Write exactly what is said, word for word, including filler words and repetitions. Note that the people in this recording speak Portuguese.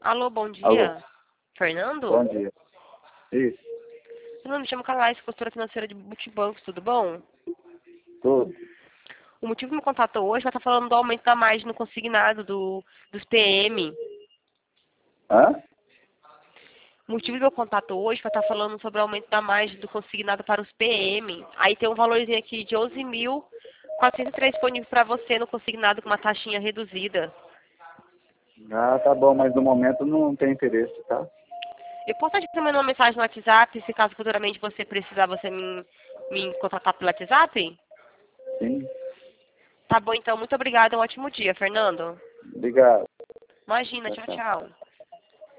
Alô, bom Alô, dia. Fernando? bom dia. Isso, Fernando, me chamo Calais, consultora financeira de multibancos, tudo bom? tudo. O motivo que me contatou hoje vai estar falando do aumento da margem no consignado do, dos P M. Hã? O motivo do meu contato hoje vai estar falando sobre o aumento da margem do consignado para os P M. Aí tem um valorzinho aqui de onze mil quatrocentos e três disponível para você no consignado com uma taxinha reduzida. Ah, tá bom, mas no momento não tem interesse, tá? Eu posso te mandar uma mensagem no WhatsApp, se caso futuramente você precisar, você me, me contatar pelo WhatsApp? Sim. Tá bom, então. Muito obrigada. Um ótimo dia, Fernando. Obrigado. Imagina. Tchau, Tchau, tchau. tchau.